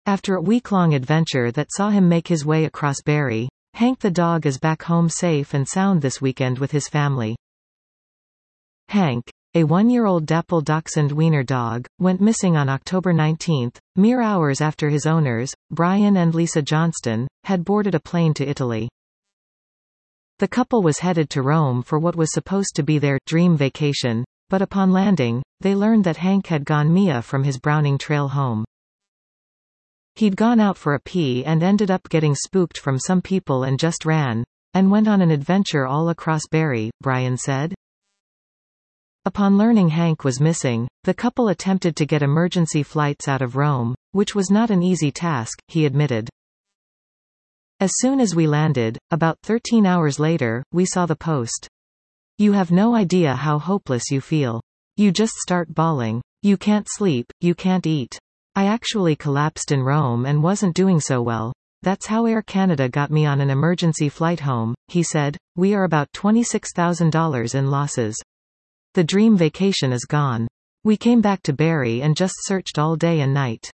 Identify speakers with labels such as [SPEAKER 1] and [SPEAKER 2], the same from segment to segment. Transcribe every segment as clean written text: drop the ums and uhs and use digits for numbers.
[SPEAKER 1] After a week-long adventure that saw him make his way across Barrie, Hank the dog is back home safe and sound this weekend with his family. Hank, a 1-year-old Dapple Dachshund Wiener dog, went missing on October 19, mere hours after his owners, Brian and Lisa Johnston, had boarded a plane to Italy. The couple was headed to Rome for what was supposed to be their dream vacation, but upon landing, they learned that Hank had gone Mia from his Browning Trail home. He'd gone out for a pee and ended up getting spooked from some people and just ran, and went on an adventure all across Barrie, Brian said. Upon learning Hank was missing, the couple attempted to get emergency flights out of Rome, which was not an easy task, he admitted. As soon as we landed, about 13 hours later, we saw the post. You have no idea how hopeless you feel. You just start bawling. You can't sleep, you can't eat. I actually collapsed in Rome and wasn't doing so well. That's how Air Canada got me on an emergency flight home, he said. We are about $26,000 in losses. The dream vacation is gone. We came back to Barrie and just searched all day and night.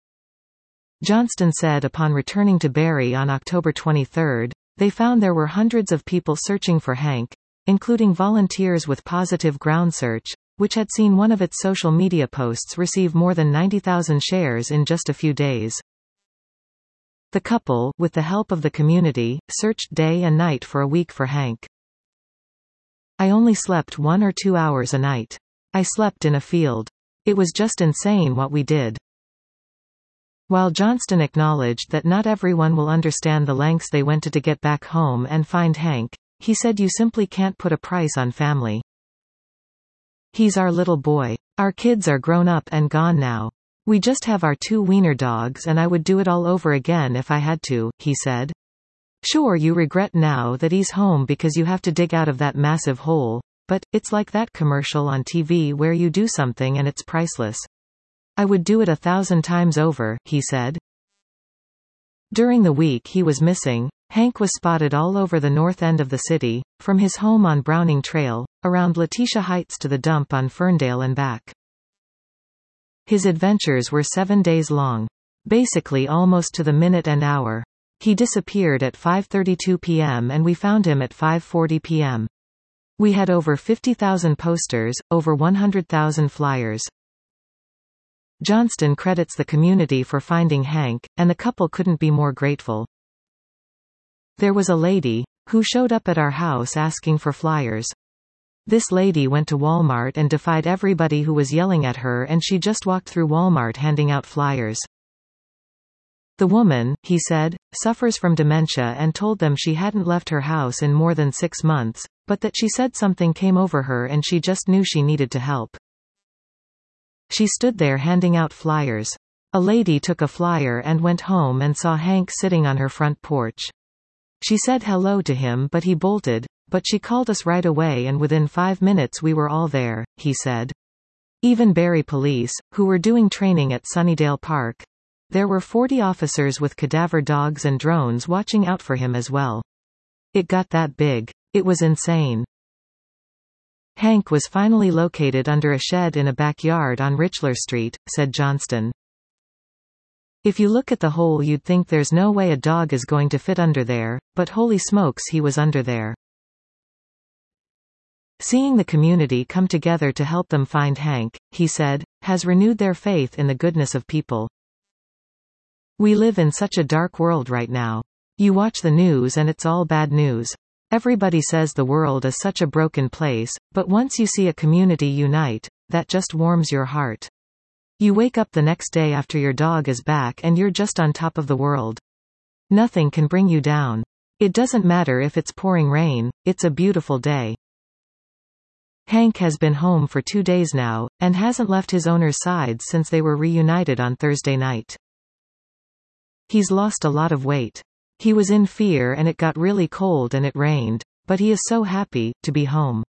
[SPEAKER 1] Johnston said upon returning to Barrie on October 23, they found there were hundreds of people searching for Hank, including volunteers with Positive Ground Search, which had seen one of its social media posts receive more than 90,000 shares in just a few days. The couple, with the help of the community, searched day and night for a week for Hank. I only slept 1 or 2 hours a night. I slept in a field. It was just insane what we did. While Johnston acknowledged that not everyone will understand the lengths they went to get back home and find Hank, he said you simply can't put a price on family. He's our little boy. Our kids are grown up and gone now. We just have our 2 wiener dogs and I would do it all over again if I had to, he said. Sure, you regret now that he's home because you have to dig out of that massive hole, but it's like that commercial on TV where you do something and it's priceless. I would do it 1,000 times over, he said. During the week he was missing, Hank was spotted all over the north end of the city, from his home on Browning Trail, around Letitia Heights to the dump on Ferndale and back. His adventures were 7 days long. Basically almost to the minute and hour. He disappeared at 5:32 p.m. and we found him at 5:40 p.m. We had over 50,000 posters, over 100,000 flyers. Johnston credits the community for finding Hank, and the couple couldn't be more grateful. There was a lady who showed up at our house asking for flyers. This lady went to Walmart and defied everybody who was yelling at her, and she just walked through Walmart handing out flyers. The woman, he said, suffers from dementia and told them she hadn't left her house in more than 6 months, but that she said something came over her and she just knew she needed to help. She stood there handing out flyers. A lady took a flyer and went home and saw Hank sitting on her front porch. She said hello to him but he bolted, but she called us right away and within 5 minutes we were all there, he said. Even Barrie Police, who were doing training at Sunnydale Park. There were 40 officers with cadaver dogs and drones watching out for him as well. It got that big. It was insane. Hank was finally located under a shed in a backyard on Richler Street, said Johnston. If you look at the hole you'd think there's no way a dog is going to fit under there, but holy smokes he was under there. Seeing the community come together to help them find Hank, he said, has renewed their faith in the goodness of people. We live in such a dark world right now. You watch the news and it's all bad news. Everybody says the world is such a broken place, but once you see a community unite, that just warms your heart. You wake up the next day after your dog is back and you're just on top of the world. Nothing can bring you down. It doesn't matter if it's pouring rain, it's a beautiful day. Hank has been home for 2 days now, and hasn't left his owner's side since they were reunited on Thursday night. He's lost a lot of weight. He was in fear and it got really cold and it rained, but he is so happy to be home.